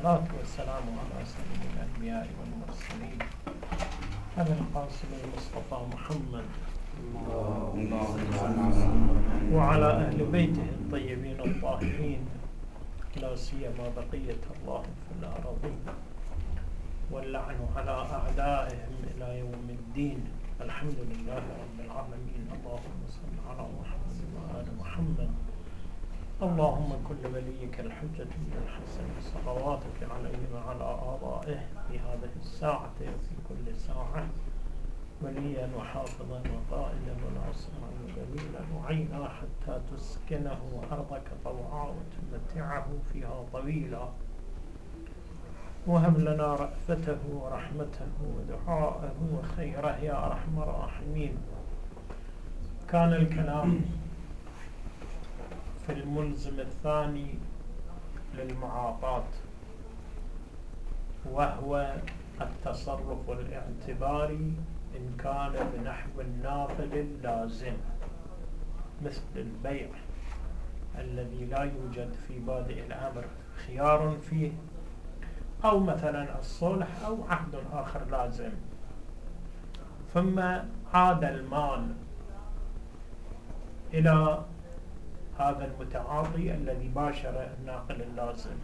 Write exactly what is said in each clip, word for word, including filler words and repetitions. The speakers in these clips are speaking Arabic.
والصلاة والسلام على سيد الأنبياء والمرسلين أبي القاسم المصطفى محمد وعلى أهل بيته الطيبين الطاهرين، لا سيما بقية الله في الأراضين، واللعن على أعدائهم إلى يوم الدين. الحمد لله رب العالمين. اللهم صل على محمد وآل محمد. اللهم كل وليك الحجة بن الحسن صلواتك عليه وعلى آبائه في هذه الساعة وفي كل ساعة وليا وحافظا وقائدا وناصرا وجميلا وعينا حتى تسكنه أرضك طوعا وتمتعه فيها طويلا، وهب لنا رأفته ورحمته ودعاءه وخيره يا أرحم الراحمين. كان الكلام في الملزم الثاني للمعاطاة، وهو التصرف الاعتباري إن كان بنحو الناقل اللازم، مثل البيع الذي لا يوجد في بادئ الأمر خيار فيه، أو مثلا الصلح أو عقد آخر لازم، ثم عاد المال إلى هذا المتعاطي الذي باشر الناقل اللازم.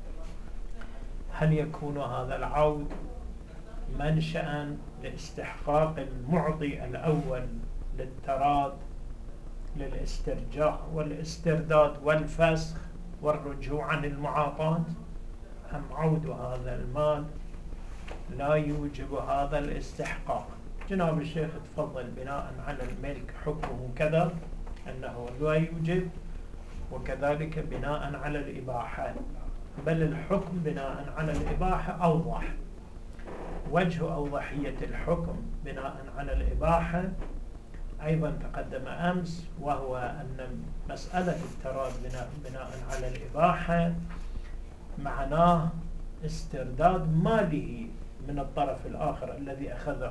هل يكون هذا العود منشأ لاستحقاق المعطي الأول للتراض للاسترجاع والاسترداد والفسخ والرجوع عن المعاطاة، أم عود هذا المال لا يوجب هذا الاستحقاق؟ جناب الشيخ تفضل بناء على الملك حكمه كذا أنه لا يوجب، وكذلك بناء على الإباحة، بل الحكم بناء على الإباحة أوضح. وجه أوضحية الحكم بناء على الإباحة أيضا تقدم أمس، وهو أن مسألة التراض بناء, بناء على الإباحة معناه استرداد ماله من الطرف الآخر الذي أخذه.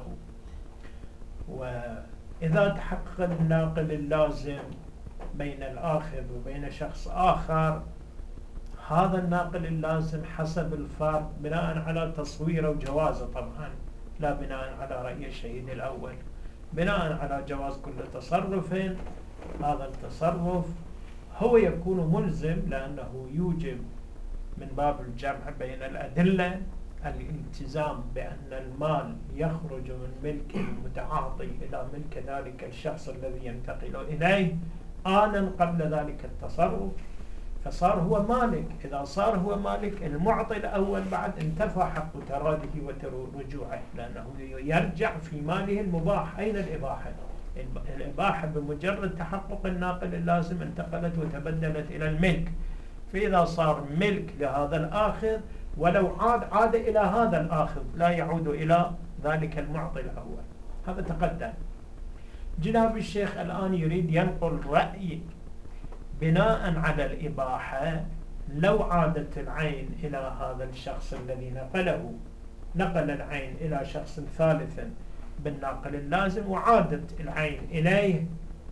وإذا تحقق الناقل اللازم بين الآخذ وبين شخص آخر، هذا الناقل اللازم حسب الفرد بناء على تصويره وجوازه، طبعا لا بناء على رأي الشهيد الأول، بناء على جواز كل تصرف، هذا التصرف هو يكون ملزم لأنه يوجب من باب الجمع بين الأدلة الالتزام بأن المال يخرج من ملك المتعاطي إلى ملك ذلك الشخص الذي ينتقل إليه آنا قبل ذلك التصرف، فصار هو مالك. إذا صار هو مالك، المعطي الأول بعد انتفى حق تراده ورجوعه، لأنه يرجع في ماله المباح. أين الإباحة؟ الإباحة بمجرد تحقق الناقل اللازم انتقلت وتبدلت إلى الملك، فإذا صار ملك لهذا الآخذ ولو عاد عاد إلى هذا الآخذ، لا يعود إلى ذلك المعطي الأول. هذا تقدم. جناب الشيخ الآن يريد ينقل رأي بناء على الإباحة. لو عادت العين إلى هذا الشخص الذي نقله، نقل العين إلى شخص ثالث بالناقل اللازم، وعادت العين إليه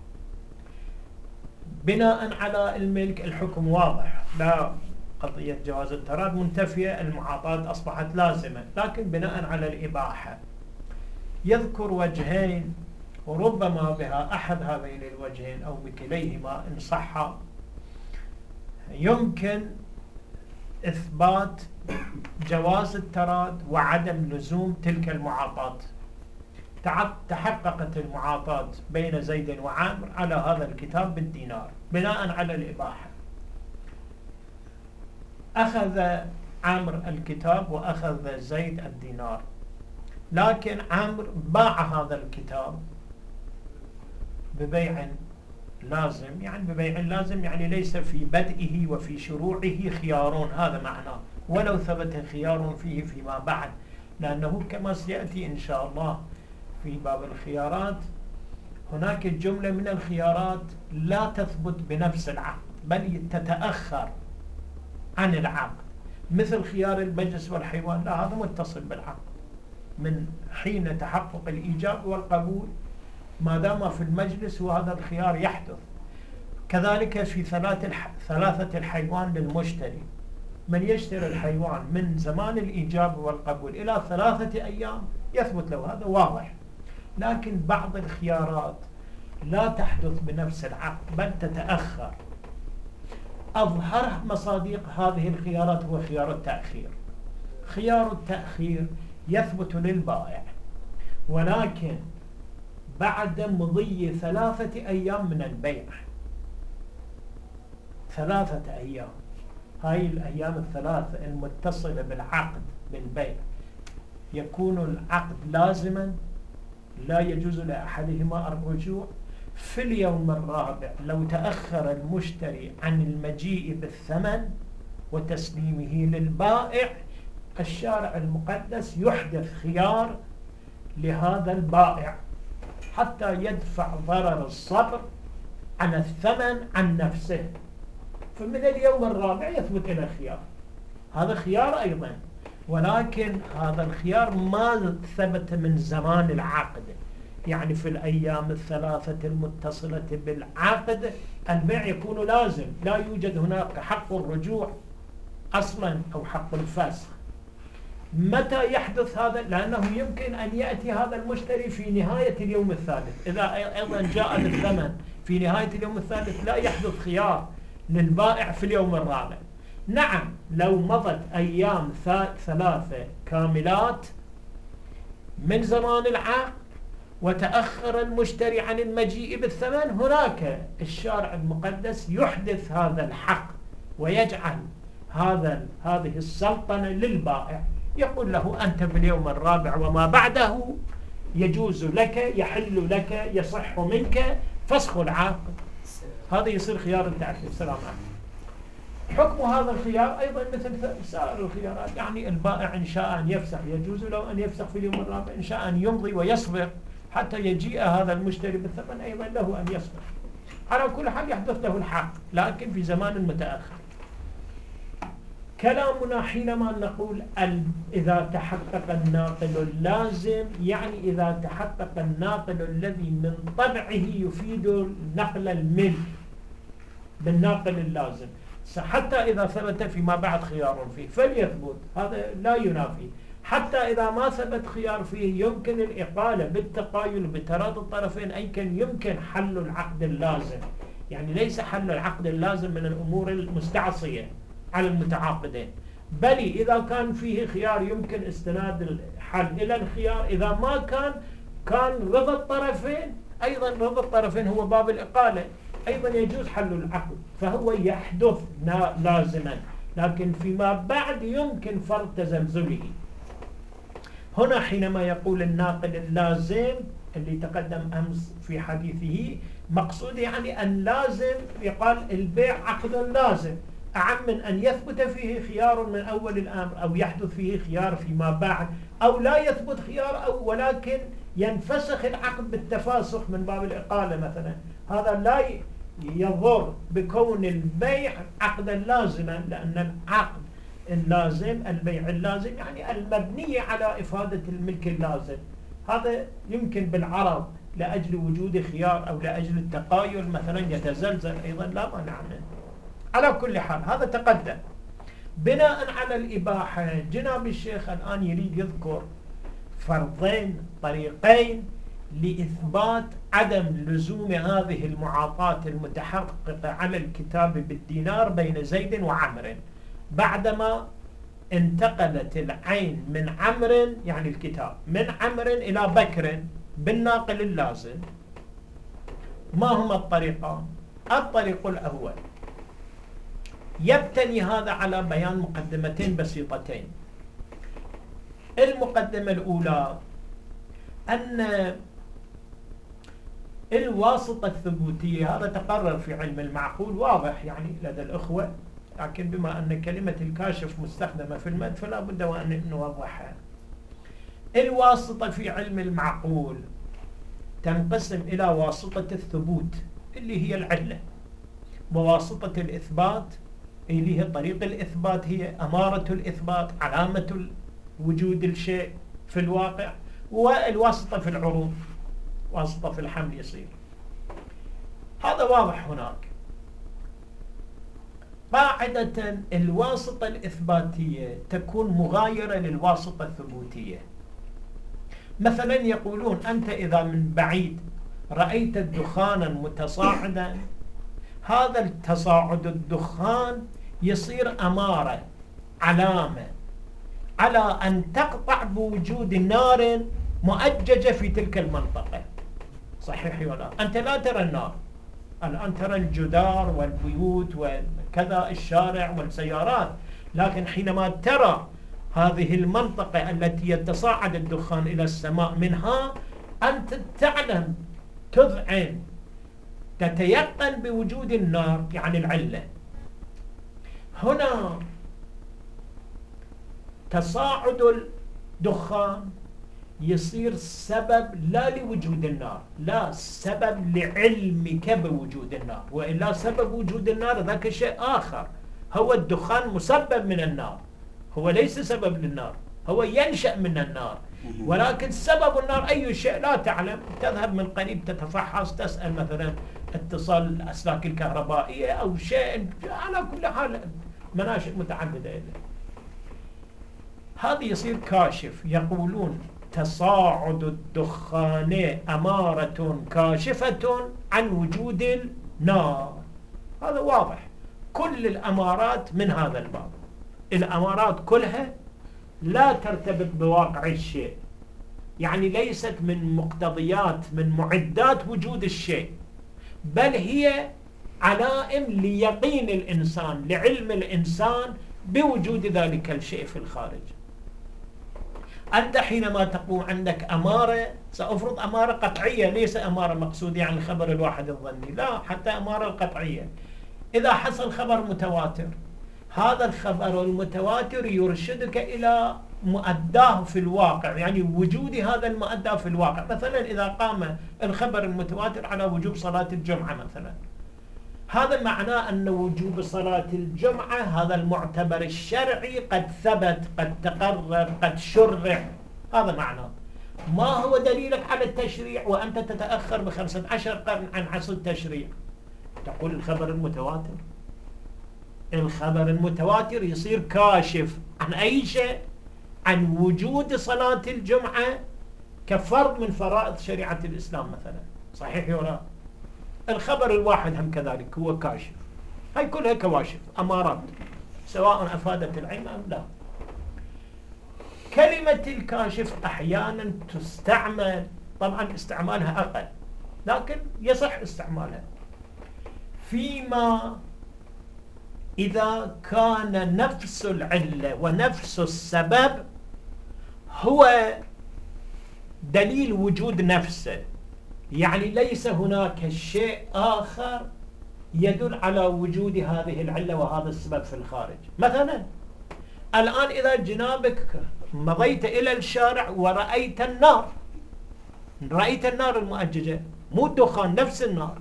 بناء على الملك، الحكم واضح، لا قضية جواز التراض منتفية، المعاطاة أصبحت لازمة. لكن بناء على الإباحة يذكر وجهين، وربما بها أحد هذين الوجهين أو بكليهما إن صح يمكن إثبات جواز التراض وعدم لزوم تلك المعاطاة. تحققت المعاطاة بين زيد وعامر على هذا الكتاب بالدينار بناء على الإباحة. أخذ عامر الكتاب وأخذ زيد الدينار، لكن عامر باع هذا الكتاب ببيع لازم. يعني ببيع لازم يعني ليس في بدئه وفي شروعه خيار، هذا معناه، ولو ثبت خيار فيه فيما بعد، لأنه كما سيأتي إن شاء الله في باب الخيارات هناك جملة من الخيارات لا تثبت بنفس العقد بل تتأخر عن العقد، مثل خيار المجلس والحيوان، لا هذا متصل بالعقد من حين تحقق الإيجاب والقبول، ما دام في المجلس وهذا الخيار يحدث. كذلك في ثلاثة الحيوان للمشتري، من يشتري الحيوان من زمان الإيجاب والقبول إلى ثلاثة أيام يثبت له، هذا واضح. لكن بعض الخيارات لا تحدث بنفس العقد بل تتأخر. أظهر مصادق هذه الخيارات هو خيار التأخير. خيار التأخير يثبت للبائع، ولكن بعد مضي ثلاثة أيام من البيع. ثلاثة أيام، هاي الأيام الثلاثة المتصلة بالعقد بالبيع يكون العقد لازما، لا يجوز لأحدهما الرجوع. في اليوم الرابع لو تأخر المشتري عن المجيء بالثمن وتسليمه للبائع، الشارع المقدس يحدث خيار لهذا البائع حتى يدفع ضرر الصبر عن الثمن عن نفسه، فمن اليوم الرابع يثبت له خيار. هذا خيار أيضا، ولكن هذا الخيار ما ثبت من زمان العقد. يعني في الأيام الثلاثة المتصلة بالعقد البيع يكون لازم، لا يوجد هناك حق الرجوع أصلا أو حق الفسخ. متى يحدث هذا؟ لأنه يمكن أن يأتي هذا المشتري في نهاية اليوم الثالث. إذا أيضا جاء بالثمن في نهاية اليوم الثالث لا يحدث خيار للبائع في اليوم الرابع. نعم، لو مضت أيام ثلاثة كاملات من زمان العقد وتأخر المشتري عن المجيء بالثمن، هناك الشارع المقدس يحدث هذا الحق ويجعل هذا هذه السلطنة للبائع. يقول له أنت في اليوم الرابع وما بعده يجوز لك، يحل لك، يصح منك فسخ العقد. هذا يصير خيار التعفيف. السلام عليكم. حكم هذا الخيار أيضا مثل سائر الخيارات، يعني البائع إن شاء أن يفسخ يجوز له أن يفسخ في اليوم الرابع، إن شاء أن يمضي ويصبر حتى يجيء هذا المشتري بالثمن أيضا له أن يصبر. على كل حال يحدث له الحق، لكن في زمان متأخر. كلامنا حينما نقول إذا تحقق الناقل اللازم، يعني إذا تحقق الناقل الذي من طبعه يفيد نقل الملك بالناقل اللازم، حتى إذا ثبت فيما بعد خيار فيه فليثبت، هذا لا ينافي. حتى إذا ما ثبت خيار فيه يمكن الإقالة بالتقايل بتراضي الطرفين، أي كان يمكن حل العقد اللازم. يعني ليس حل العقد اللازم من الأمور المستعصية على المتعاقدين، بل إذا كان فيه خيار يمكن استناد الحل إلى الخيار. إذا ما كان كان رضا الطرفين، أيضا رضا الطرفين هو باب الإقالة، أيضا يجوز حل العقد، فهو يحدث لازما، لكن فيما بعد يمكن فرض تزلزله. هنا حينما يقول الناقل اللازم اللي تقدم أمس في حديثه، مقصود يعني أن لازم يقال البيع عقد لازم، أعم من أن يثبت فيه خيار من أول الأمر أو يحدث فيه خيار فيما بعد، أو لا يثبت خيار أو ولكن ينفسخ العقد بالتفاسخ من باب الإقالة مثلا. هذا لا يضر بكون البيع عقدا لازما، لأن العقد اللازم البيع اللازم يعني المبني على إفادة الملك اللازم. هذا يمكن بالعرض لأجل وجود خيار أو لأجل التقايل مثلا يتزلزل، أيضا لا مانع منه. على كل حال هذا تقدم. بناء على الإباحة جناب الشيخ الآن يريد يذكر فرضين طريقين لإثبات عدم لزوم هذه المعاطاة المتحققة على الكتاب بالدينار بين زيد وعمر، بعدما انتقلت العين من عمر يعني الكتاب من عمر إلى بكر بالناقل اللازم. ما هما الطريقان؟ الطريق الأول يبتني هذا على بيان مقدمتين بسيطتين. المقدمة الأولى أن الواسطة الثبوتية، هذا تقرر في علم المعقول واضح يعني لدى الأخوة، لكن بما أن كلمة الكاشف مستخدمة في المد فلا بد وأن نوضحها. الواسطة في علم المعقول تنقسم إلى واسطة الثبوت اللي هي العلة، وواسطة الإثبات اللي هي طريق الإثبات، هي أمارة الإثبات، علامة وجود الشيء في الواقع، والواسطة في العروض واسطة في الحمل يصير. هذا واضح هناك. قاعدة الواسطة الإثباتية تكون مغايرة للواسطة الثبوتية. مثلا يقولون أنت إذا من بعيد رأيت دخانا متصاعدا، هذا التصاعد الدخان يصير أمارة، علامة على أن تقطع بوجود نار مؤججة في تلك المنطقة. صحيح ولا؟ أنت لا ترى النار الآن، ترى الجدار والبيوت وكذا الشارع والسيارات، لكن حينما ترى هذه المنطقة التي يتصاعد الدخان إلى السماء منها، أنت تعلم، تذعن، تتيقن بوجود النار، يعني العلة. هنا تصاعد الدخان يصير سبب لا لوجود النار، لا، سبب لعلمك بوجود النار، وإلا سبب وجود النار ذاك شيء آخر. هو الدخان مسبب من النار، هو ليس سبب للنار، هو ينشأ من النار، ولكن سبب النار أي شيء لا تعلم. تذهب من قريب تتفحص، تسأل مثلا اتصال الأسلاك الكهربائية أو شيء، على كل حال مناشئ متعددة إليه. هذا يصير كاشف. يقولون تصاعد الدخان أمارة كاشفة عن وجود النار. هذا واضح، كل الأمارات من هذا الباب. الأمارات كلها لا ترتبط بواقع الشيء، يعني ليست من مقتضيات، من معدات وجود الشيء، بل هي علائم ليقين الإنسان، لعلم الإنسان بوجود ذلك الشيء في الخارج. أنت حينما تقوم عندك أمارة، سأفرض أمارة قطعية، ليس أمارة مقصودة يعني الخبر الواحد الظني، لا، حتى أمارة القطعية. إذا حصل خبر متواتر، هذا الخبر المتواتر يرشدك إلى مؤداه في الواقع، يعني وجود هذا المؤدى في الواقع. مثلا إذا قام الخبر المتواتر على وجوب صلاة الجمعة مثلا، هذا معناه أن وجوب صلاة الجمعة هذا المعتبر الشرعي قد ثبت، قد تقرر، قد شرع. هذا معناه. ما هو دليلك على التشريع وأنت تتأخر بخمسة عشر قرن عن حصل التشريع؟ تقول الخبر المتواتر. الخبر المتواتر يصير كاشف عن أي شيء؟ عن وجود صلاة الجمعة كفرض من فرائض شريعة الإسلام مثلا. صحيح ولا؟ الخبر الواحد هم كذلك هو كاشف. هاي كلها كواشف، أمارات، سواء أفادت العلم أم لا. كلمة الكاشف أحيانا تستعمل، طبعا استعمالها أقل، لكن يصح استعمالها فيما إذا كان نفس العلة ونفس السبب هو دليل وجود نفسه، يعني ليس هناك شيء آخر يدل على وجود هذه العلة وهذا السبب في الخارج. مثلا الآن إذا جنابك مضيت إلى الشارع ورأيت النار، رأيت النار المؤججة، مو الدخان، نفس النار،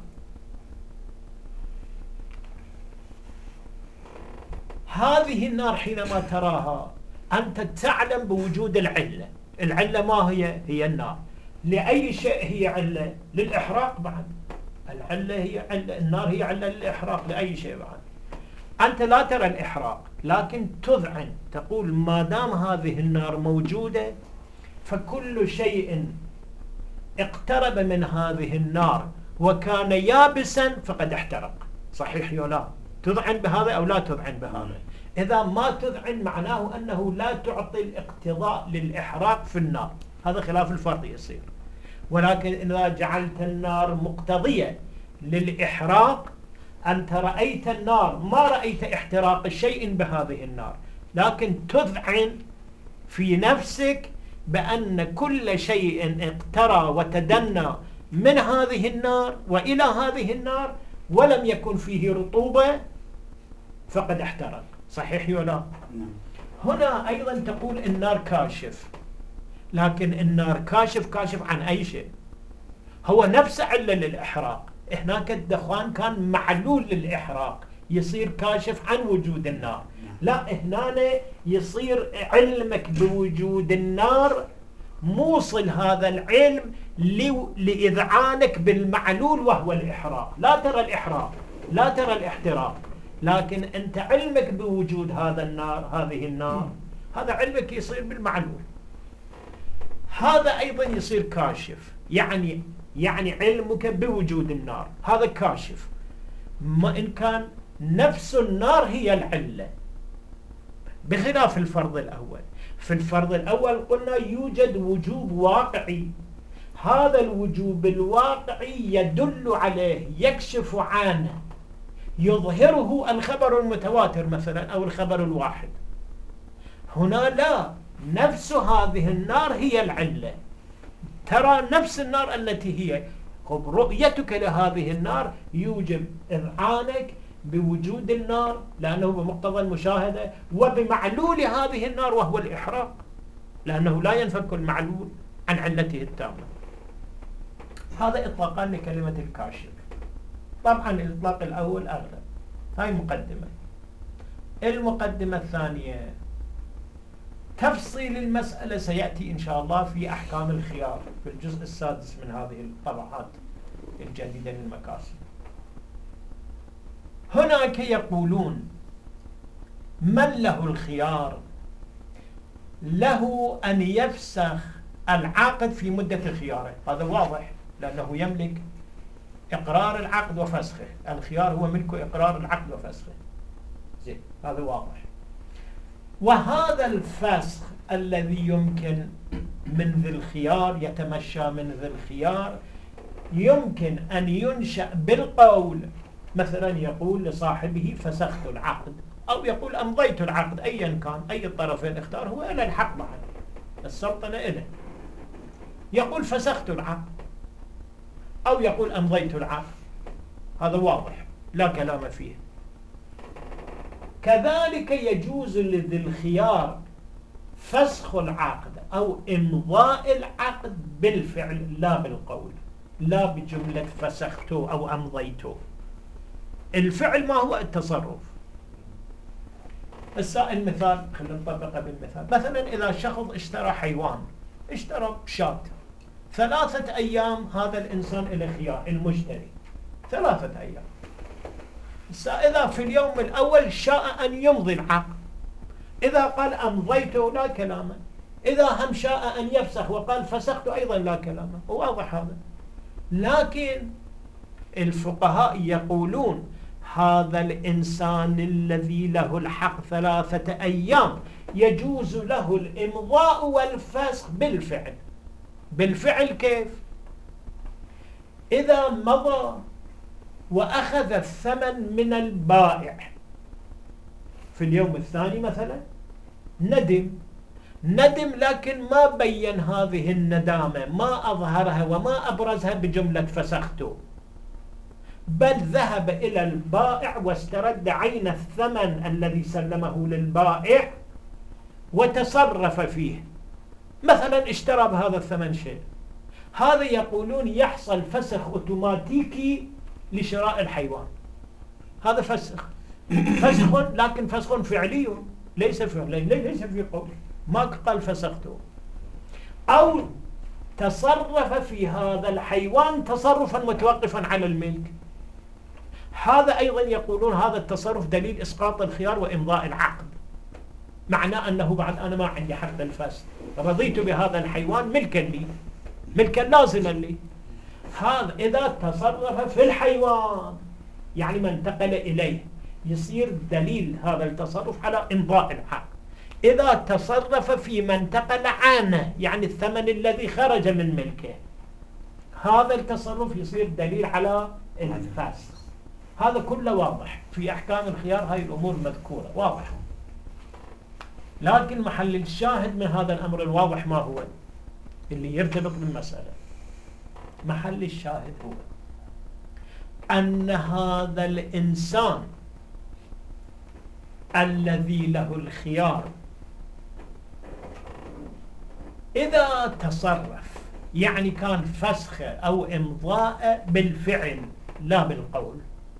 هذه النار حينما تراها أنت تعلم بوجود العلة. العلة ما هي؟ هي النار. لأي شيء هي علة؟ للإحراق بعد. العلة هي علة، النار هي علة للإحراق لأي شيء بعد. أنت لا ترى الإحراق، لكن تذعن، تقول ما دام هذه النار موجودة فكل شيء اقترب من هذه النار وكان يابسا فقد احترق. صحيح ولا لا؟ تذعن بهذا أو لا تذعن بهذا؟ إذا ما تذعن معناه أنه لا تعطي الاقتضاء للإحراق في النار، هذا خلاف الفرض يصير. ولكن إذا جعلت النار مقتضية للإحراق، أنت رأيت النار، ما رأيت احتراق شيء بهذه النار، لكن تذعن في نفسك بأن كل شيء اقترى وتدنى من هذه النار وإلى هذه النار ولم يكن فيه رطوبة فقد احترق. صحيح ولا؟ هنا أيضا تقول النار كاشف، لكن النار كاشف كاشف عن أي شيء؟ هو نفس علة للإحراق. هناك الدخان كان معلول للإحراق، يصير كاشف عن وجود النار. لا، هنا يصير علمك بوجود النار موصل هذا العلم لإذعانك بالمعلول وهو الإحراق. لا ترى الإحراق، لا ترى الاحتراق، لكن أنت علمك بوجود هذا النار هذه النار هذا علمك يصير بالمعلوم. هذا أيضا يصير كاشف، يعني يعني علمك بوجود النار هذا كاشف، ما إن كان نفس النار هي العلة، بخلاف الفرض الأول. في الفرض الأول قلنا يوجد وجوب واقعي، هذا الوجوب الواقعي يدل عليه يكشف عنه يظهره الخبر المتواتر مثلا أو الخبر الواحد. هنا لا، نفس هذه النار هي العلة، ترى نفس النار التي هي، رؤيتك لهذه النار يوجب إذعانك بوجود النار لأنه بمقتضى المشاهدة وبمعلول هذه النار وهو الإحراق، لأنه لا ينفك المعلول عن علته التامة. هذا إطلاقان لكلمة الكاشف. طبعا الإطلاق الأول أغلب. هاي مقدمة. المقدمة الثانية تفصيل المسألة سيأتي إن شاء الله في أحكام الخيار في الجزء السادس من هذه الطبعات الجديدة للمكاسب. هناك يقولون من له الخيار له أن يفسخ العقد في مدة خياره، هذا واضح لأنه يملك إقرار العقد وفسخه، الخيار هو ملك إقرار العقد وفسخه، زين هذا واضح. وهذا الفسخ الذي يمكن من ذي الخيار يتمشى من ذي الخيار يمكن أن ينشأ بالقول، مثلا يقول لصاحبه فسخت العقد، أو يقول أمضيت العقد، أيا كان أي الطرفين اختار هو إلى الحق معه، السلطنة إله. يقول فسخت العقد أو يقول أمضيت العقد، هذا واضح لا كلام فيه. كذلك يجوز لذي الخيار فسخ العقد أو إمضاء العقد بالفعل لا بالقول، لا بجملة فسخته أو أمضيته. الفعل ما هو التصرف. السائل مثال، خلينا نطبقه بالمثال. مثلا إذا شخص اشترى حيوان، اشترى شاة، ثلاثة أيام هذا الإنسان إلى خيار المشتري، ثلاثة أيام. إذا في اليوم الأول شاء أن يمضي العقد، إذا قال أمضيته لا كلامه، إذا هم شاء أن يفسخ وقال فسخت أيضا لا كلامه، واضح هذا. لكن الفقهاء يقولون هذا الإنسان الذي له الحق ثلاثة أيام يجوز له الإمضاء والفسخ بالفعل. بالفعل كيف؟ إذا مضى وأخذ الثمن من البائع في اليوم الثاني مثلا، ندم ندم لكن ما بين هذه الندامة، ما أظهرها وما أبرزها بجملة فسخته، بل ذهب إلى البائع واسترد عين الثمن الذي سلمه للبائع وتصرف فيه، مثلا اشترى بهذا الثمن شيء، هذا يقولون يحصل فسخ أوتوماتيكي لشراء الحيوان. هذا فسخ فسخ لكن فسخ فعلي ليس فعلي، ليس في قول، ما قال فسخته. أو تصرف في هذا الحيوان تصرفا متوقفا على الملك، هذا أيضا يقولون هذا التصرف دليل إسقاط الخيار وإمضاء العقد، معناه أنه بعد أنا ما عندي حق الفسخ، رضيت بهذا الحيوان ملكا لي، ملكا لازما لي. هذا إذا تصرف في الحيوان يعني ما انتقل إليه يصير دليل هذا التصرف على إمضاء العقد. إذا تصرف في ما انتقل عنه يعني الثمن الذي خرج من ملكه، هذا التصرف يصير دليل على الفسخ. هذا كله واضح في أحكام الخيار، هاي الأمور مذكورة واضحة. لكن محل الشاهد من هذا الأمر الواضح ما هو اللي يرتبط بالمسألة؟ محل الشاهد هو أن هذا الإنسان الذي له الخيار إذا تصرف يعني كان فسخ أو إمضاء بالفعل لا بالقول،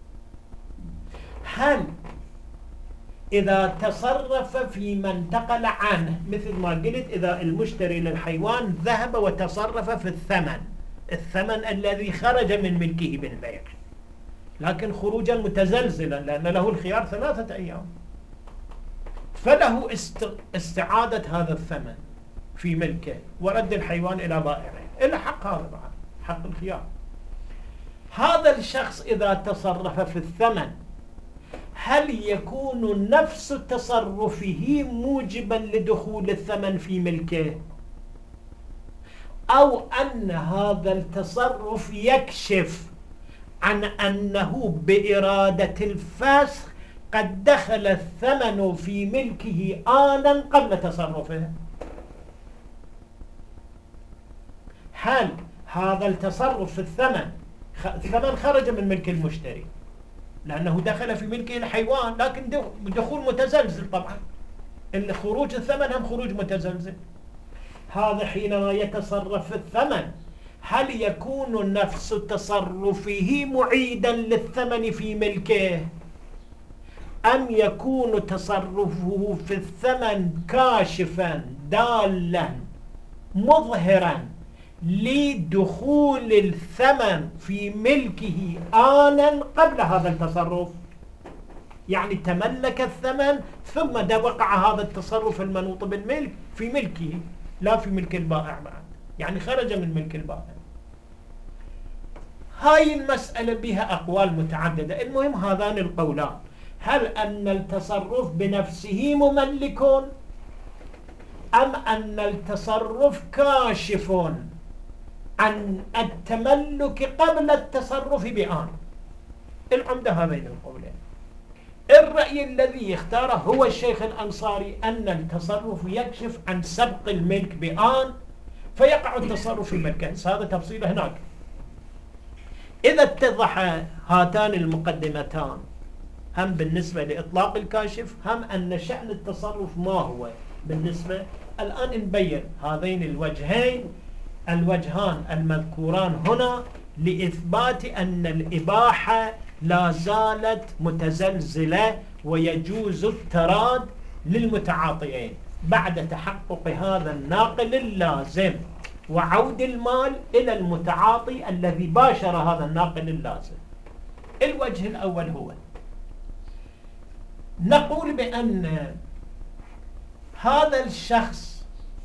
هل إذا تصرف في ما انتقل عنه، مثل ما قلت إذا المشتري للحيوان ذهب وتصرف في الثمن الثمن الذي خرج من ملكه بالبيع، لكن خروجا متزلزلا، لأن له الخيار ثلاثة أيام، فله استعادة هذا الثمن في ملكه ورد الحيوان إلى بائعه، إلا حق هذا بعد حق الخيار. هذا الشخص إذا تصرف في الثمن هل يكون نفس تصرفه موجبا لدخول الثمن في ملكه، أو أن هذا التصرف يكشف عن أنه بإرادة الفسخ قد دخل الثمن في ملكه آنا قبل تصرفه؟ هل هذا التصرف في الثمن، الثمن خرج من ملك المشتري لأنه دخل في ملكه الحيوان، لكن دخول متزلزل طبعا، خروج الثمن هم خروج متزلزل. هذا حينما يتصرف في الثمن هل يكون نفس تصرفه معيدا للثمن في ملكه، أم يكون تصرفه في الثمن كاشفا دالا مظهرا لدخول الثمن في ملكه آنا قبل هذا التصرف؟ يعني تملك الثمن ثم وقع هذا التصرف المنوط بالملك في ملكه لا في ملك البائع بعد، يعني خرج من ملك البائع. هاي المسألة بها أقوال متعددة، المهم هذان القولان، هل أن التصرف بنفسه مملك أم أن التصرف كاشف عن التملك قبل التصرف بآن. العمدة هذين القولين. الرأي الذي اختاره هو الشيخ الأنصاري أن التصرف يكشف عن سبق الملك بآن فيقع التصرف في ملكه. هذا تفصيل هناك. إذا اتضح هاتان المقدمتان هم بالنسبة لإطلاق الكاشف، هم أن شأن التصرف ما هو بالنسبة، الآن نبين هذين الوجهين الوجهان المذكوران هنا لإثبات أن الإباحة لا زالت متزلزلة ويجوز التراد للمتعاطيين بعد تحقق هذا الناقل اللازم وعود المال إلى المتعاطي الذي باشر هذا الناقل اللازم. الوجه الأول هو نقول بأن هذا الشخص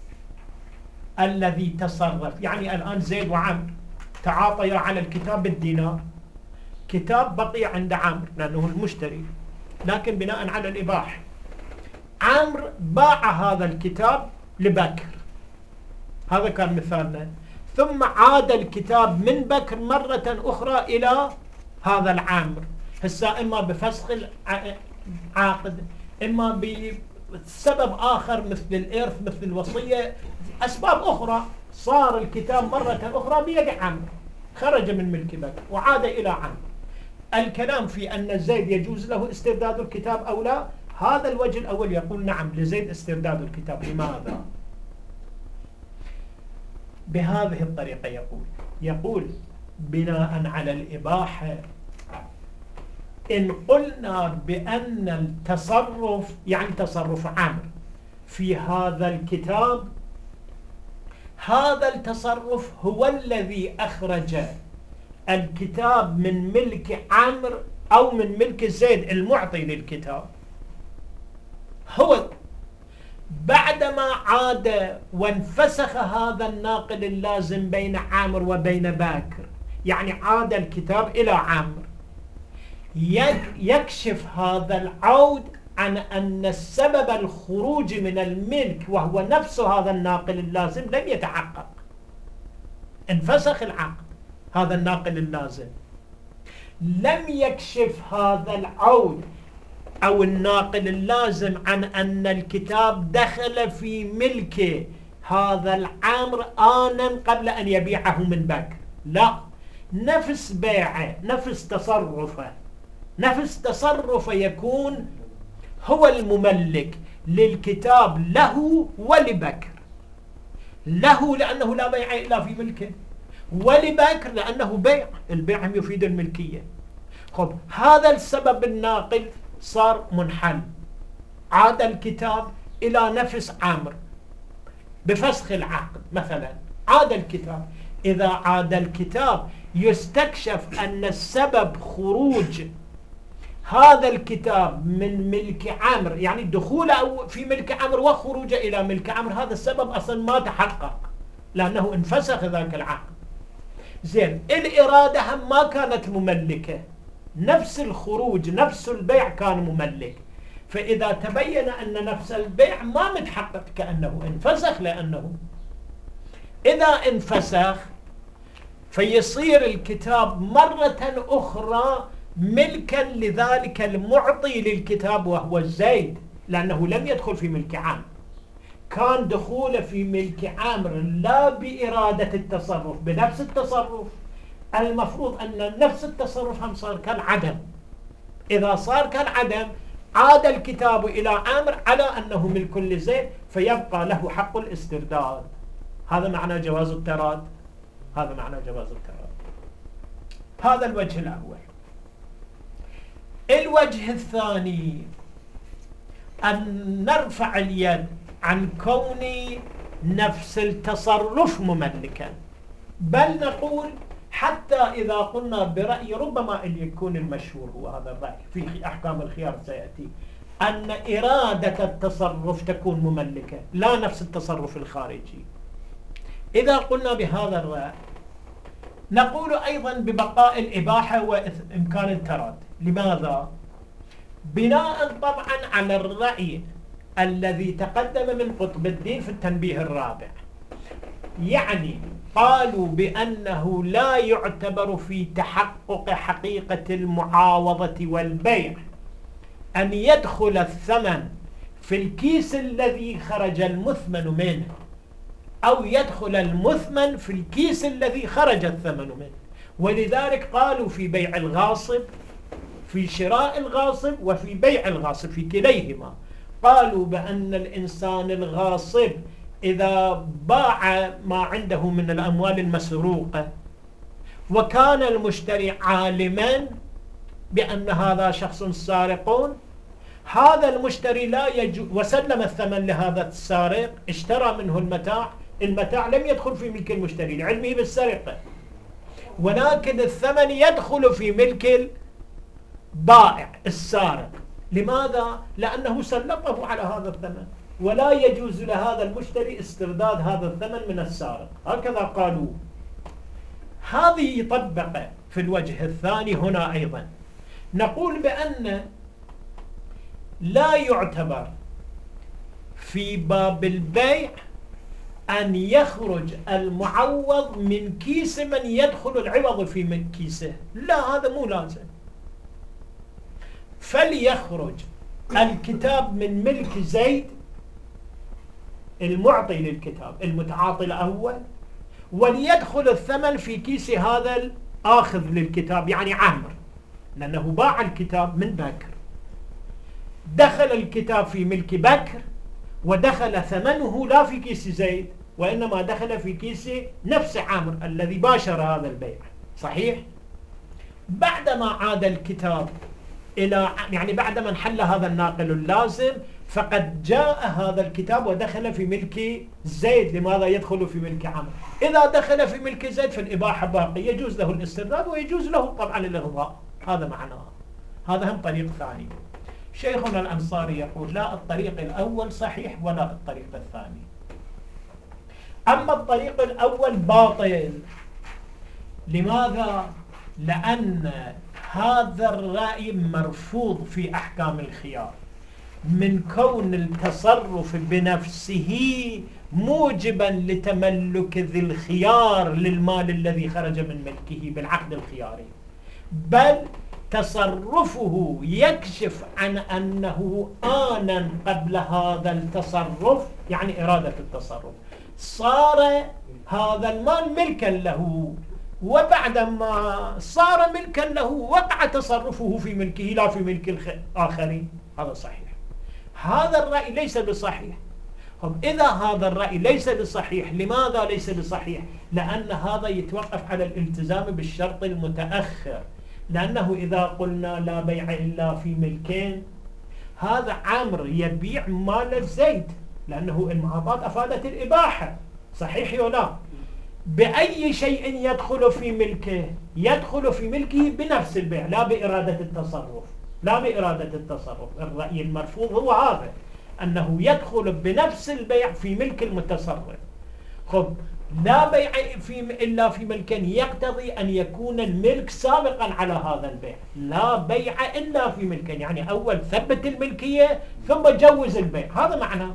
الذي تصرف، يعني الآن زيد وعمر تعاطيا على الكتاب بالدينار، كتاب بقي عند عمرو لأنه المشتري لكن بناء على الإباحة، عمرو باع هذا الكتاب لبكر، هذا كان مثالنا، ثم عاد الكتاب من بكر مرة أخرى إلى هذا العامر، هسا إما بفسخ العقد إما بسبب آخر مثل الإرث مثل الوصية، أسباب أخرى، صار الكتاب مرة أخرى بيد عمرو، خرج من ملك بكر وعاد إلى عمرو. الكلام في أن زيد يجوز له استرداد الكتاب أو لا، هذا الوجه الأول يقول نعم لزيد استرداد الكتاب. لماذا؟ بهذه الطريقة يقول يقول بناء على الإباحة إن قلنا بأن التصرف يعني تصرف عمرو في هذا الكتاب، هذا التصرف هو الذي أخرج الكتاب من ملك عمرو أو من ملك زيد المعطي للكتاب، هو بعدما عاد وانفسخ هذا الناقل اللازم بين عامر وبين باكر، يعني عاد الكتاب إلى عامر، يكشف هذا العود عن أن السبب الخروج من الملك وهو نفس هذا الناقل اللازم لم يتحقق، انفسخ العقد هذا الناقل اللازم، لم يكشف هذا العود أو الناقل اللازم عن أن الكتاب دخل في ملك هذا العامر آنا قبل أن يبيعه من بكر، لا، نفس بيعه نفس تصرفه نفس تصرفه يكون هو المملك للكتاب له ولبكر، له لأنه لا بيع إلا في ملكه، ولبكر لأنه بيع، البيع يفيد الملكية. خب هذا السبب الناقل صار منحل، عاد الكتاب إلى نفس عامر بفسخ العقد مثلا، عاد الكتاب، إذا عاد الكتاب يستكشف أن السبب خروج هذا الكتاب من ملك عمرو، يعني دخوله في ملك عمرو وخروجه إلى ملك عمرو، هذا السبب أصلا ما تحقق لأنه انفسخ ذاك العقد. زين، الإرادة هم ما كانت مملكة، نفس الخروج نفس البيع كان مملك. فإذا تبين أن نفس البيع ما متحقق كأنه انفسخ، لأنه إذا انفسخ فيصير الكتاب مرة أخرى ملكا لذلك المعطي للكتاب وهو زيد، لأنه لم يدخل في ملك عامر، كان دخوله في ملك عامر لا بإرادة التصرف بنفس التصرف، المفروض أن نفس التصرف هم صار كالعدم. إذا صار كالعدم عاد الكتاب إلى عامر على أنه ملك لزيد، فيبقى له حق الاسترداد. هذا معنى جواز التراد، هذا معنى جواز التراد. هذا الوجه الأول. الوجه الثاني أن نرفع اليد عن كون نفس التصرف مملكا، بل نقول حتى إذا قلنا برأي ربما اللي يكون المشهور هو هذا الرأي في أحكام الخيار سيأتي، أن إرادة التصرف تكون مملكة لا نفس التصرف الخارجي. إذا قلنا بهذا الرأي نقول أيضا ببقاء الإباحة وإمكان التراد. لماذا؟ بناء طبعا على الرأي الذي تقدم من قطب الدين في التنبيه الرابع، يعني قالوا بأنه لا يعتبر في تحقق حقيقة المعاوضة والبيع أن يدخل الثمن في الكيس الذي خرج المثمن منه، أو يدخل المثمن في الكيس الذي خرج الثمن منه. ولذلك قالوا في بيع الغاصب، في شراء الغاصب وفي بيع الغاصب في كليهما، قالوا بأن الإنسان الغاصب إذا باع ما عنده من الأموال المسروقة وكان المشتري عالما بأن هذا شخص سارق، هذا المشتري لا يجوز وسلم الثمن لهذا السارق، اشترى منه المتاع، المتاع لم يدخل في ملك المشتري لعلمه بالسرقة، ولكن الثمن يدخل في ملك البائع السارق. لماذا؟ لأنه سلطه على هذا الثمن، ولا يجوز لهذا المشتري استرداد هذا الثمن من السارق. هكذا قالوا. هذه يطبق في الوجه الثاني هنا أيضا، نقول بأن لا يعتبر في باب البيع أن يخرج المعوض من كيس من يدخل العوض في من كيسه، لا، هذا مو لازم. فليخرج الكتاب من ملك زيد المعطي للكتاب المتعاطي الأول، وليدخل الثمن في كيس هذا الآخذ للكتاب يعني عمرو، لأنه باع الكتاب من بكر، دخل الكتاب في ملك بكر ودخل ثمنه لا في كيس زيد وإنما دخل في كيس نفس عمرو الذي باشر هذا البيع. صحيح؟ بعدما عاد الكتاب إلى يعني بعدما انحل هذا الناقل اللازم، فقد جاء هذا الكتاب ودخل في ملك زيد. لماذا يدخل في ملك عمرو؟ إذا دخل في ملك زيد فالإباحة باقي، يجوز له الاسترداد ويجوز له طبعا الإغضاء. هذا معناه. هذا هم طريق ثاني. شيخنا الأنصاري يقول لا، الطريق الأول صحيح ولا الطريق الثاني. أما الطريق الأول باطل. لماذا؟ لأن هذا الرأي مرفوض في أحكام الخيار، من كون التصرف بنفسه موجبا لتملك ذي الخيار للمال الذي خرج من ملكه بالعقد الخياري، بل تصرفه يكشف عن أنه آنا قبل هذا التصرف، يعني إرادة التصرف، صار هذا المال ملكا له، وبعدما صار ملكا له وقع تصرفه في ملكه لا في ملك الآخرين. هذا صحيح. هذا الرأي ليس بصحيح. إذا هذا الرأي ليس بصحيح، لماذا ليس بصحيح؟ لأن هذا يتوقف على الالتزام بالشرط المتأخر، لأنه إذا قلنا لا بيع إلا في ملكين، هذا عمرو يبيع مال زيد لأنه المعاطاة أفادت الإباحة، صحيح ولا؟ بأي شيء يدخل في ملكه، يدخل في ملكه بنفس البيع لا بإرادة التصرف، لا بإرادة التصرف. الرأي المرفوض هو هذا، أنه يدخل بنفس البيع في ملك المتصرف. خب لا بيع في إلا في ملك يقتضي أن يكون الملك سابقا على هذا البيع، لا بيع إلا في ملك، يعني أول ثبت الملكية ثم جوز البيع، هذا معناه.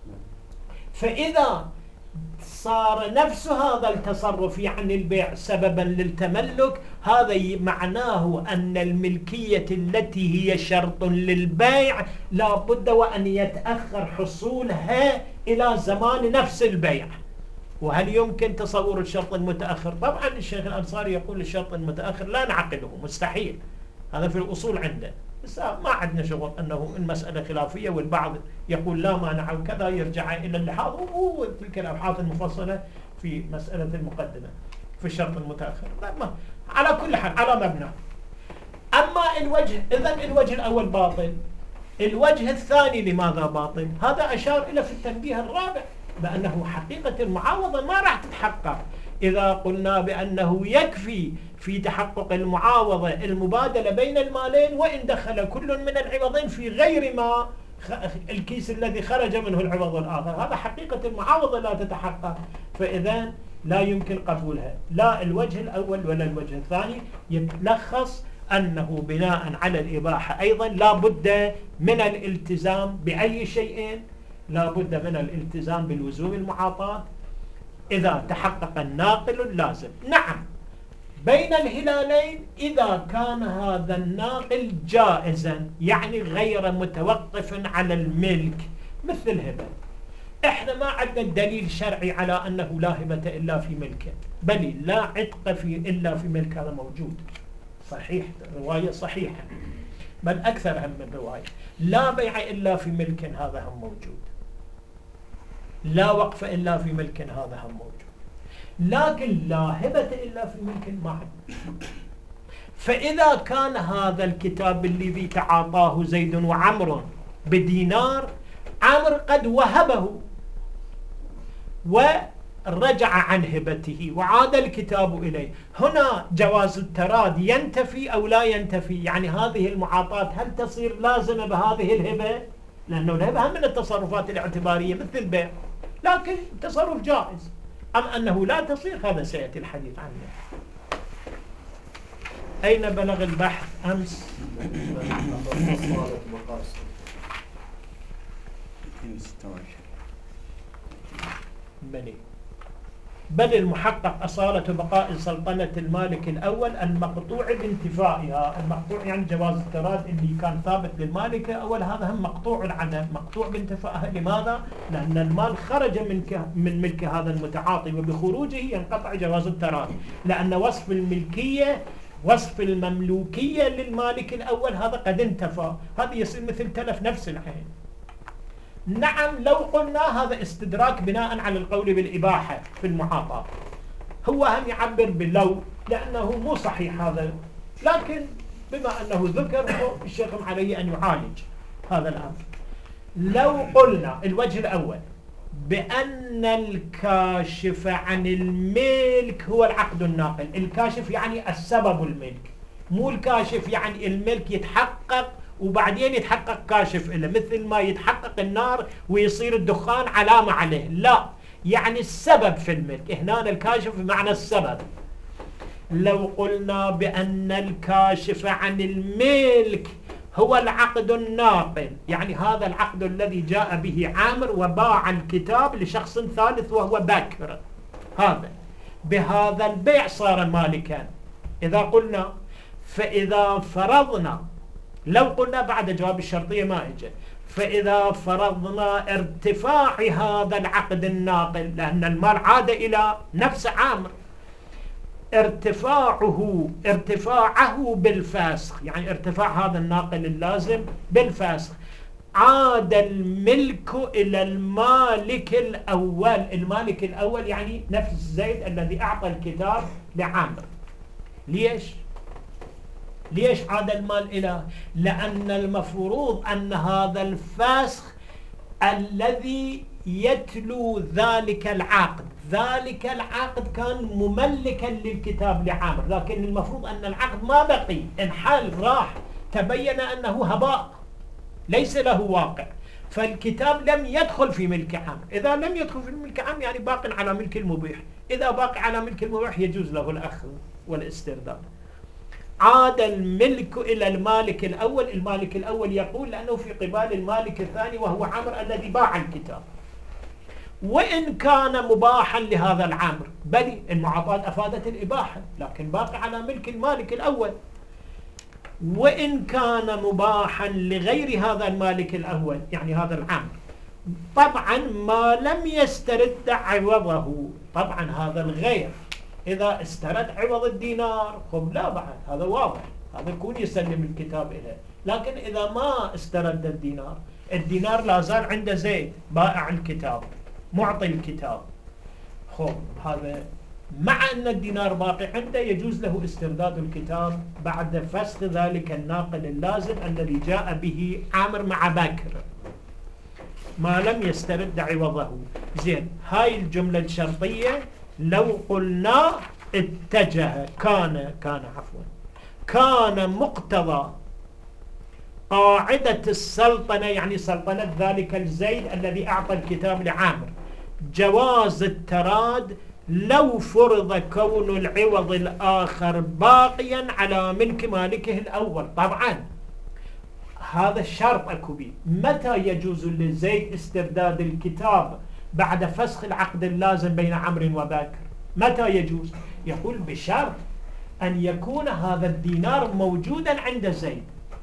فإذا صار نفس هذا التصرف يعني البيع سببا للتملك، هذا معناه أن الملكية التي هي شرط للبيع لا بد وأن يتأخر حصولها إلى زمان نفس البيع. وهل يمكن تصور الشرط المتأخر؟ طبعا الشيخ الأنصاري يقول الشرط المتأخر لا نعقله، مستحيل، هذا في الأصول عنده، بس ما عندنا شغل أنه المسألة خلافية، والبعض يقول لا مانع وكذا، يرجع إلى اللحاظ وتلك الأبحاث المفصلة في مسألة المقدمة في الشرط المتأخر. على كل حال على مبنى. أما الوجه، إذن الوجه الأول باطل. الوجه الثاني لماذا باطل؟ هذا أشار إلى في التنبيه الرابع، بأنه حقيقة المعاوضة ما راح تتحقق إذا قلنا بأنه يكفي في تحقق المعاوضة المبادلة بين المالين وإن دخل كل من العوضين في غير ما الكيس الذي خرج منه العوض الآخر، هذا حقيقة المعاوضة لا تتحقق، فإذا لا يمكن قبولها لا الوجه الأول ولا الوجه الثاني. يتلخص أنه بناء على الإباحة أيضا لا بد من الالتزام بأي شيء، لا بد من الالتزام باللزوم المعاطاة إذا تحقق الناقل اللازم. نعم بين الهلالين إذا كان هذا الناقل جائزا، يعني غير متوقف على الملك، مثل الهبة. احنا ما عندنا دليل شرعي على أنه لا هبة إلا في ملكه، بل لا عتق في إلا في ملك، هذا موجود صحيح، رواية صحيحة، بل أكثر هم من رواية. لا بيع إلا في ملك، هذا هم موجود. لا وقف إلا في ملك، هذا هم موجود. لكن لا هبة إلا في ملك ما عندنا. فإذا كان هذا الكتاب الذي تعاطاه زيد وعمر بدينار، عمر قد وهبه ورجع عن هبته وعاد الكتاب إليه، هنا جواز التراد ينتفي أو لا ينتفي؟ يعني هذه المعاطاة هل تصير لازمة بهذه الهبة؟ لأنه الهبة من التصرفات الاعتبارية مثل البيع، لكن تصرف جائز. أم أنه لا تصير، هذا سيأتي الحديث عنه. أين بلغ البحث أمس؟ بني بل المحقق أصالة بقاء سلطنة المالك الأول المقطوع بانتفائها. المقطوع يعني جواز التراد اللي كان ثابت للمالك الأول، هذا هم مقطوع العدم، مقطوع بانتفائها. لماذا؟ لأن المال خرج من من ملك هذا المتعاطي، وبخروجه ينقطع جواز التراد، لأن وصف الملكية وصف المملوكية للمالك الأول هذا قد انتفى، هذا يصير مثل تلف نفس العين. نعم لو قلنا هذا استدراك بناء على القول بالإباحة في المعاطاة، هو هم يعبر باللو لأنه مو صحيح هذا، لكن بما أنه ذكر الشيخ عليه أن يعالج هذا الأمر. لو قلنا الوجه الأول بأن الكاشف عن الملك هو العقد الناقل، الكاشف يعني السبب الملك، مو الكاشف يعني الملك يتحقق وبعدين يتحقق كاشف إله، مثل ما يتحقق النار ويصير الدخان علامة عليه، لا، يعني السبب في الملك. هنا الكاشف بمعنى السبب. لو قلنا بأن الكاشف عن الملك هو العقد الناقل، يعني هذا العقد الذي جاء به عامر وباع الكتاب لشخص ثالث وهو باكر، هذا بهذا البيع صار مالكا. إذا قلنا فإذا فرضنا، لو قلنا بعد جواب الشرطية ما اجى، فإذا فرضنا ارتفاع هذا العقد الناقل، لأن المال عاد إلى نفس عامر، ارتفاعه ارتفاعه بالفاسخ، يعني ارتفاع هذا الناقل اللازم بالفاسخ، عاد الملك إلى المالك الأول. المالك الأول يعني نفس زيد الذي أعطى الكتاب لعامر. ليش؟ ليش عاد المال إلى؟ لأن المفروض أن هذا الفاسخ الذي يتلو ذلك العقد. ذلك العقد كان مملكا للكتاب لعامر، لكن المفروض أن العقد ما بقي، انحل راح، تبين أنه هباء ليس له واقع، فالكتاب لم يدخل في ملك عامر. إذا لم يدخل في ملك عامر يعني باق على ملك المبيح، إذا باق على ملك المبيح يجوز له الأخذ والاسترداد. عاد الملك إلى المالك الأول. المالك الأول يقول لأنه في قبال المالك الثاني وهو عامر الذي باع الكتاب، وإن كان مباحا لهذا العامر، بل المعاطاة أفادت الإباحة، لكن باقي على ملك المالك الأول. وإن كان مباحا لغير هذا المالك الأول يعني هذا العامر، طبعا ما لم يسترد عوضه. طبعا هذا الغير إذا استرد عوض الدينار خب لا بعد، هذا واضح، هذا يكون يسلم الكتاب إليه. لكن إذا ما استرد الدينار، الدينار لا زال عند زيد بائع الكتاب معطي الكتاب، خب هذا مع أن الدينار باقي عنده يجوز له استرداد الكتاب بعد فسخ ذلك الناقل اللازم الذي جاء به عامر مع بكر ما لم يسترد عوضه. زين، هاي الجملة الشرطية لو قلنا اتجه كان كان عفوا كان مقتضى قاعدة السلطنة، يعني سلطنة ذلك الزيد الذي أعطى الكتاب لعامر، جواز التراد لو فرض كون العوض الآخر باقيا على ملك مالكه الأول. طبعا هذا الشرط أكو بيه. متى يجوز للزيد استرداد الكتاب بعد فسخ العقد اللازم بين عمرو وبكر؟ متى يجوز؟ يقول بشرط أن يكون هذا الدينار موجودا عند زيد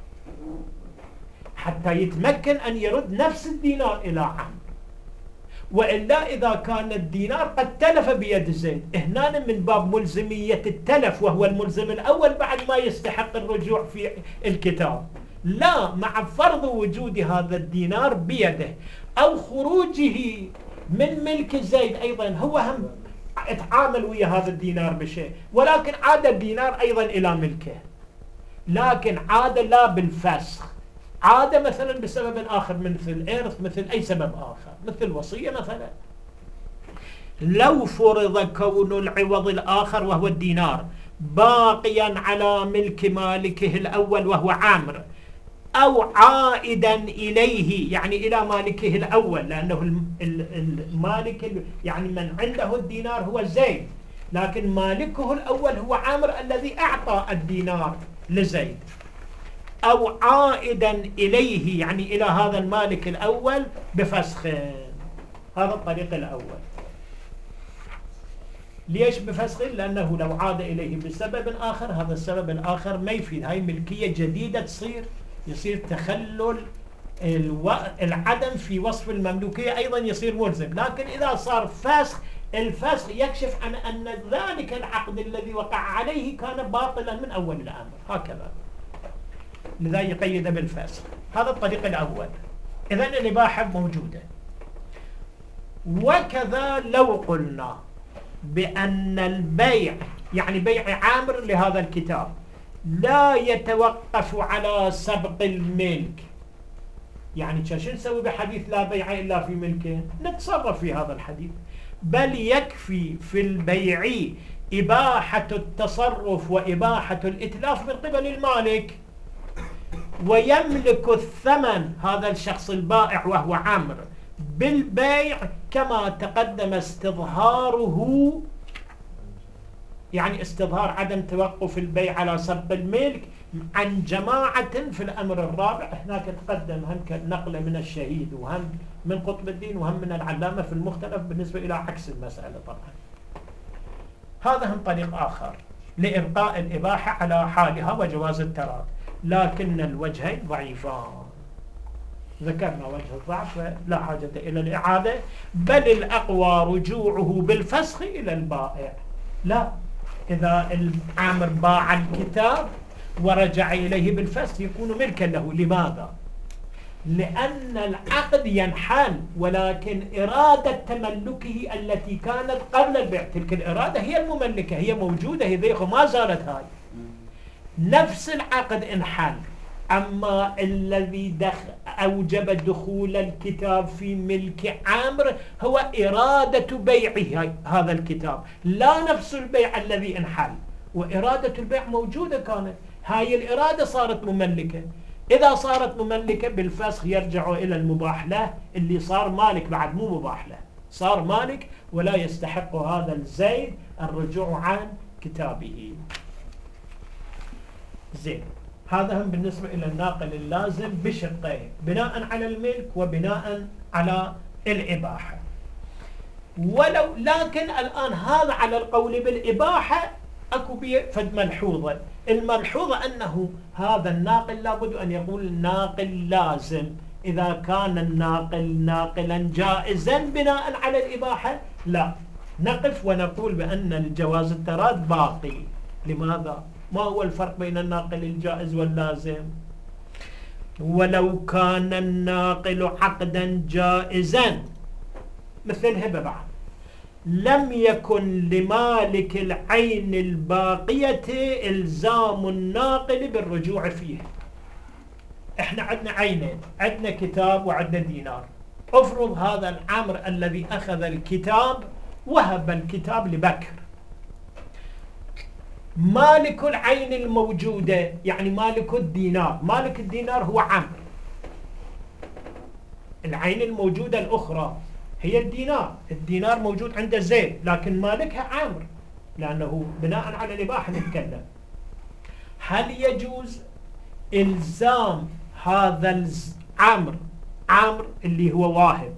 حتى يتمكن أن يرد نفس الدينار إلى عمرو، وإلا إذا كان الدينار قد تلف بيد زيد، هنا من باب ملزمية التلف وهو الملزم الأول بعد ما يستحق الرجوع في الكتاب، لا مع فرض وجود هذا الدينار بيده أو خروجه من ملك زيد أيضا. هو هم اتعامل ويا هذا الدينار بشيء، ولكن عاد الدينار أيضا إلى ملكه، لكن عاد لا بالفسخ، عاد مثلا بسبب آخر مثل إرث، مثل أي سبب آخر، مثل وصية مثلا. لو فرض كون العوض الآخر وهو الدينار باقيا على ملك مالكه الأول وهو عامر، أو عائدا إليه يعني إلى مالكه الأول، لأنه المالك يعني من عنده الدينار هو زيد، لكن مالكه الأول هو عامر الذي أعطى الدينار لزيد، أو عائدا إليه يعني إلى هذا المالك الأول بفسخ. هذا الطريق الأول. ليش بفسخ؟ لأنه لو عاد إليه بسبب آخر، هذا السبب الآخر ما يفيد، هاي ملكية جديدة تصير، يصير تخلل الو... العدم في وصف المملوكية أيضا يصير ملزم. لكن إذا صار فسخ، الفسخ يكشف عن أن ذلك العقد الذي وقع عليه كان باطلا من أول الأمر، هكذا، لذا يقيد بالفسخ. هذا الطريق الأول. إذن الإباحة موجودة. وكذا لو قلنا بأن البيع يعني بيع عامر لهذا الكتاب لا يتوقف على سبق الملك، يعني شو نسوي بحديث لا بيع إلا في ملكه؟ نتصرف في هذا الحديث، بل يكفي في البيع إباحة التصرف وإباحة الإتلاف من قبل المالك، ويملك الثمن هذا الشخص البائع وهو عامر بالبيع كما تقدم استظهاره، يعني استظهار عدم توقف البيع على سبق الملك عن جماعة في الأمر الرابع. هناك تقدم هم كنقلة من الشهيد وهم من قطب الدين وهم من العلامة في المختلف بالنسبة إلى عكس المسألة. طبعا هذا هم طريق آخر لإبقاء الإباحة على حالها وجواز التراض، لكن الوجهين ضعيفان. ذكرنا وجه الضعف لا حاجة إلى الإعادة، بل الأقوى رجوعه بالفسخ إلى البائع. لا، إذا العامر باع الكتاب ورجع إليه بالفسخ يكون ملكا له. لماذا؟ لأن العقد ينحل، ولكن إرادة تملكه التي كانت قبل البيع تلك الإرادة هي المملكة، هي موجودة، هي ما زالت هاي. نفس العقد انحل، أما الذي دخل أوجب دخول الكتاب في ملك عامر هو إرادة بيعه هذا الكتاب، لا نفس البيع الذي انحل. وإرادة البيع موجودة كانت، هاي الإرادة صارت مملكة. إذا صارت مملكة بالفسخ يرجع إلى المباح له، اللي صار مالك بعد مو مباح له، صار مالك ولا يستحق هذا الزيد الرجوع عن كتابه. زين، هذا هم بالنسبة إلى الناقل اللازم بشقين، بناء على الملك وبناء على الإباحة. ولو لكن الآن هذا على القول بالإباحة أكو بيه فد ملحوظة. الملحوظة أنه هذا الناقل لابد أن يقول ناقل لازم. إذا كان الناقل ناقلا جائزا بناء على الإباحة لا، نقف ونقول بأن الجواز التراد باقي. لماذا؟ ما هو الفرق بين الناقل الجائز واللازم؟ ولو كان الناقل عقدا جائزا مثل الهبة بعد، لم يكن لمالك العين الباقية إلزام الناقل بالرجوع فيه. احنا عندنا عينين، عندنا كتاب وعندنا دينار. افرض هذا العمر الذي أخذ الكتاب وهب الكتاب لبكر، مالك العين الموجودة يعني مالك الدينار، مالك الدينار هو عمرو، العين الموجودة الأخرى هي الدينار. الدينار موجود عند زيد لكن مالكها عمرو، لأنه بناء على الإباحة نتكلم. هل يجوز إلزام هذا العمر عمرو اللي هو واهب؟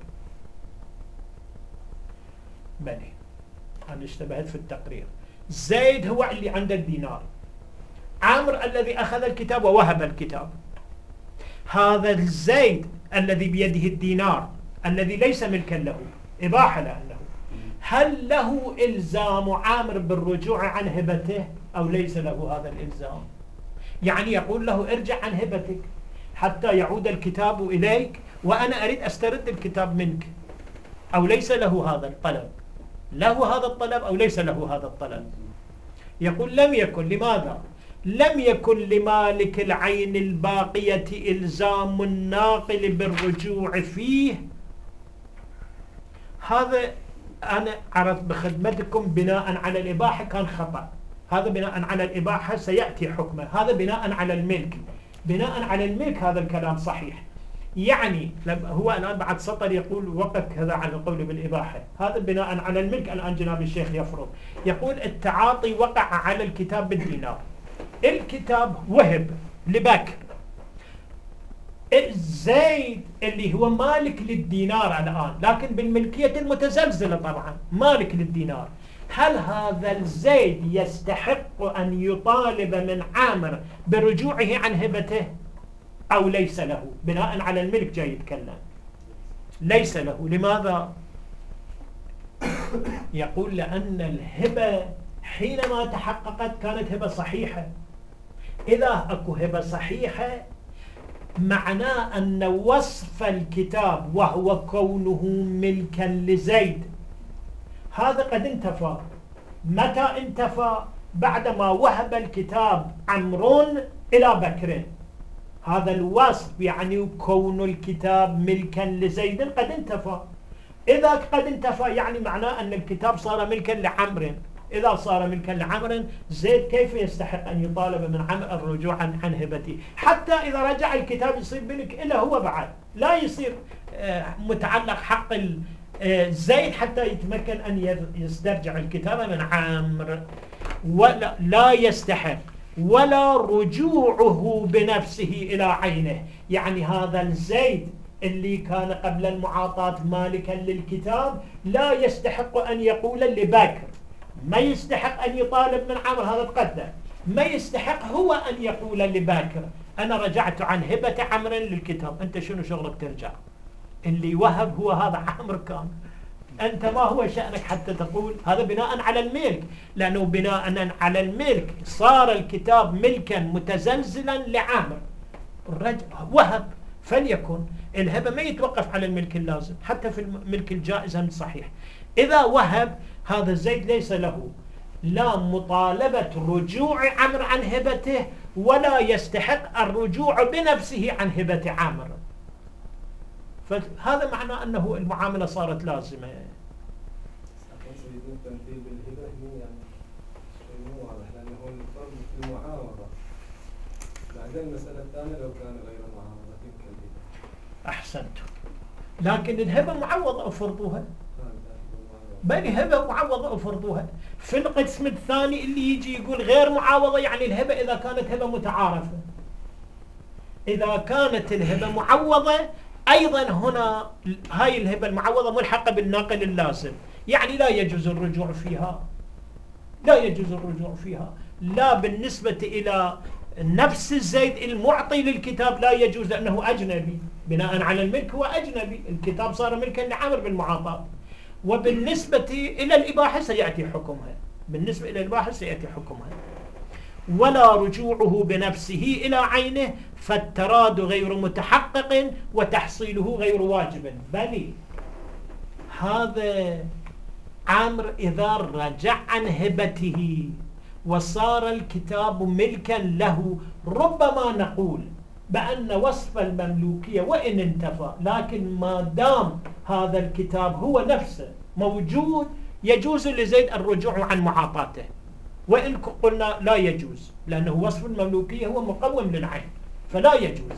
بلي، أنا اشتبهت في التقرير. زيد هو اللي عنده الدينار، عمرو الذي أخذ الكتاب ووهب الكتاب. هذا الزيد الذي بيده الدينار الذي ليس ملكا له، إباحة لأنه، هل له إلزام عامر بالرجوع عن هبته أو ليس له هذا الإلزام؟ يعني يقول له ارجع عن هبتك حتى يعود الكتاب إليك وأنا أريد أسترد الكتاب منك، أو ليس له هذا الطلب؟ له هذا الطلب أو ليس له هذا الطلب؟ يقول لم يكن. لماذا؟ لم يكن لمالك العين الباقية إلزام الناقل بالرجوع فيه. هذا أنا عرض بخدمتكم بناء على الإباحة كان خطأ، هذا بناء على الإباحة سيأتي حكمه، هذا بناء على الملك. بناء على الملك هذا الكلام صحيح. يعني هو الآن بعد سطر يقول وقف كذا على القول بالإباحة، هذا بناء على الملك. الآن جناب الشيخ يفرض يقول التعاطي وقع على الكتاب بالدينار، الكتاب وهب لبكر، زيد اللي هو مالك للدينار الآن لكن بالملكية المتزلزلة طبعا مالك للدينار، هل هذا الزيد يستحق أن يطالب من عامر برجوعه عن هبته أو ليس له؟ بناء على الملك جاي يتكلم، ليس له. لماذا؟ يقول لأن الهبة حينما تحققت كانت هبة صحيحة. إذا أكو هبة صحيحة معناه أن وصف الكتاب وهو كونه ملكا لزيد هذا قد انتفى. متى انتفى؟ بعدما وهب الكتاب عمرو إلى بكر. هذا الوصف يعني كون الكتاب ملكا لزيد قد انتفى. إذا قد انتفى يعني معناه أن الكتاب صار ملكا لعمرو. إذا صار ملكا لعمرو، زيد كيف يستحق أن يطالب من عمرو الرجوع عن عن هبته؟ حتى إذا رجع الكتاب يصير ملك إلا هو بعد، لا يصير متعلق حق زيد حتى يتمكن أن يسترجع الكتاب من عمرو، ولا لا يستحق ولا رجوعه بنفسه إلى عينه. يعني هذا الزيد اللي كان قبل المعاطاة مالكا للكتاب لا يستحق أن يقول لبكر، ما يستحق أن يطالب من عمرو، هذا تقدم. ما يستحق هو أن يقول لبكر أنا رجعت عن هبة عمرو للكتاب. أنت شنو شغلك ترجع؟ اللي وهب هو هذا عمرو كان، أنت ما هو شأنك حتى تقول؟ هذا بناء على الملك، لأنه بناء على الملك صار الكتاب ملكا متزلزلا لعامر. الرجل وهب فليكن. الهبة ما يتوقف على الملك اللازم، حتى في الملك الجائز هم صحيح. إذا وهب هذا زيد ليس له لا مطالبة رجوع عمرو عن هبته ولا يستحق الرجوع بنفسه عن هبة عمرو. فهذا معناه أنه المعاملة صارت لازمة. التمثيل بالهبة هي يعني شيء مو واضح، لأنه هو الفرق في المعاوضة. بعدين المسألة الثانية لو كان غير معاوضة كالهبة. أحسنت. لكن الهبة معوضة أفرضوها، بل هبة معوضة أفرضوها. في القسم الثاني اللي يجي يقول غير معاوضة، يعني الهبة إذا كانت هبة متعارفة. إذا كانت الهبة معوضة أيضا هنا هاي الهبة المعوضة ملحقة بالناقل اللازم، يعني لا يجوز الرجوع فيها، لا يجوز الرجوع فيها لا بالنسبة إلى نفس الزيد المعطي للكتاب، لا يجوز لأنه أجنبي، بناء على الملك هو أجنبي، الكتاب صار ملكا لعامر بالمعاطاة. وبالنسبة إلى الإباحة سيأتي حكمها، بالنسبة إلى الإباحة سيأتي حكمها. ولا رجوعه بنفسه إلى عينه، فالتراد غير متحقق وتحصيله غير واجب. بل هذا عامر إذا رجع عن هبته وصار الكتاب ملكا له، ربما نقول بأن وصف المملوكية وإن انتفى، لكن ما دام هذا الكتاب هو نفسه موجود يجوز لزيد الرجوع عن معاطاته، وإن قلنا لا يجوز لأنه وصف المملوكية هو مقوم للعين فلا يجوز.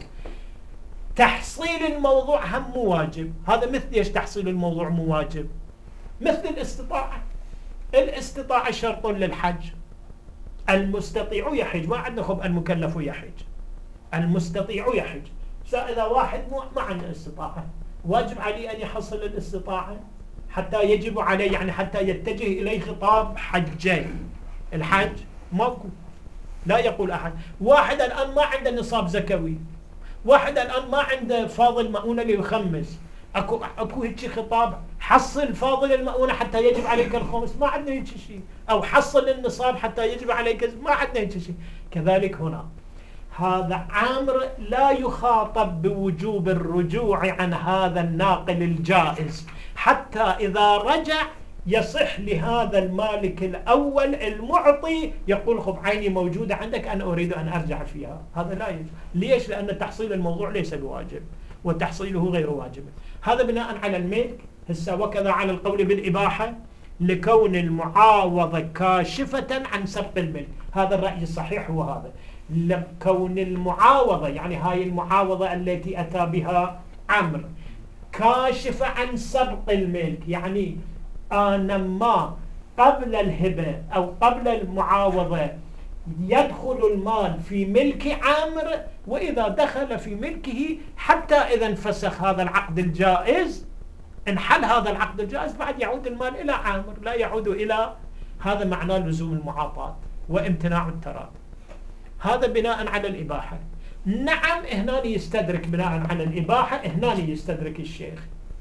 تحصيل الموضوع هم مو واجب. هذا مثل ايش تحصيل الموضوع مو واجب؟ مثل الاستطاعة. الاستطاعة شرط للحج، المستطيع يحج، ما عندنا خب المكلف يحج، المستطيع يحج. إذا واحد ما عنده استطاعة واجب عليه أن يحصل الاستطاعة حتى يجب عليه، يعني حتى يتجه إليه خطاب حجي. الحج ماكو، لا يقول أحد. واحد الآن ما عنده نصاب زكوي، واحد الآن ما عنده فاضل مؤونة ليخمس، أكو أكو هيك خطاب حصل فاضل المؤونة حتى يجب عليك الخمس، ما عندنا هيك شيء. أو حصل النصاب حتى يجب عليك، ما عندنا هيك شيء. كذلك هنا هذا عامر لا يخاطب بوجوب الرجوع عن هذا الناقل الجائز، حتى إذا رجع يصح لهذا المالك الأول المعطي يقول خب عيني موجودة عندك أنا أريد أن أرجع فيها. هذا لا يجوز. ليش؟ لأن تحصيل الموضوع ليس بواجب وتحصيله غير واجب. هذا بناء على الملك. هسه وكذا على القول بالإباحة لكون المعاوضة كاشفة عن سبق الملك. هذا الرأي الصحيح هو هذا، لكون المعاوضة يعني هاي المعاوضة التي أتى بها عمرو كاشفة عن سبق الملك، يعني أنا ما قبل الهبة أو قبل المعاوضة يدخل المال في ملك عامر، وإذا دخل في ملكه حتى إذا انفسخ هذا العقد الجائز، انحل هذا العقد الجائز، بعد يعود المال إلى عامر، لا يعود إلى. هذا معناه لزوم المعاطاة وامتناع التراد. هذا بناء على الإباحة. نعم هنا يستدرك بناء على الإباحة، هنا يستدرك الشيخ.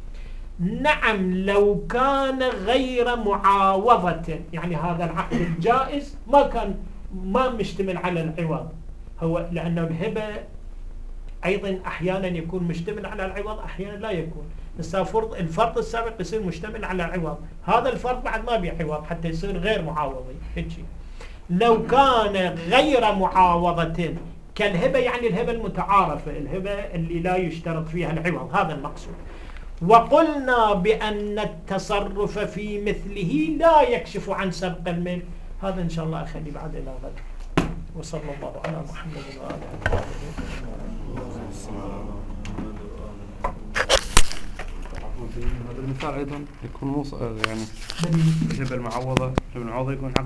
نعم لو كان غير معاوضة، يعني هذا العقد الجائز ما كان ما مشتمل على العوض، هو لأنه الهبة أيضا أحيانا يكون مشتمل على العوض، أحيانا لا يكون. فرض الفرض السابق يصير مشتمل على العوض، هذا الفرض بعد ما بيعوض حتى يصير غير معاوضي. هيك لو كان غير معاوضة كالهبة، يعني الهبة المتعارفة، الهبة اللي لا يشترط فيها العوض، هذا المقصود. وقلنا بأن التصرف في مثله لا يكشف عن سبق الملك. هذا إن شاء الله أخلي بعد إلى غد. وصلى الله على محمد وآله وصحبه. هذا المثال أيضا يكون موصل، يعني الهبة المعوضة، الهبة المعوضة يكون